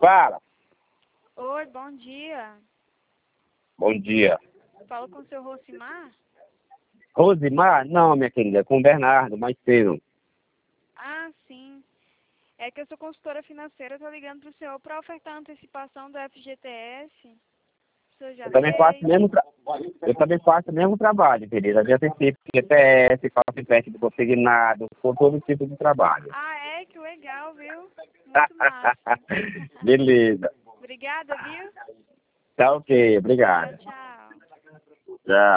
Fala. Oi, bom dia. Bom dia. Falo com o seu Rosimar? Rosimar? Não, minha querida, com o Bernardo, mais cedo. Ah, sim. É que eu sou consultora financeira, tô ligando pro senhor para ofertar antecipação do FGTS. O senhor já Eu também faço fez? o mesmo, eu também faço o mesmo trabalho, querida. Já antecipo GPS, faço empréstimo consignado, com todo tipo de trabalho. Ah, é? Que legal, viu? Muito massa. Beleza. Obrigada, viu? Tá ok, Tchau, obrigado. tchau. Tchau.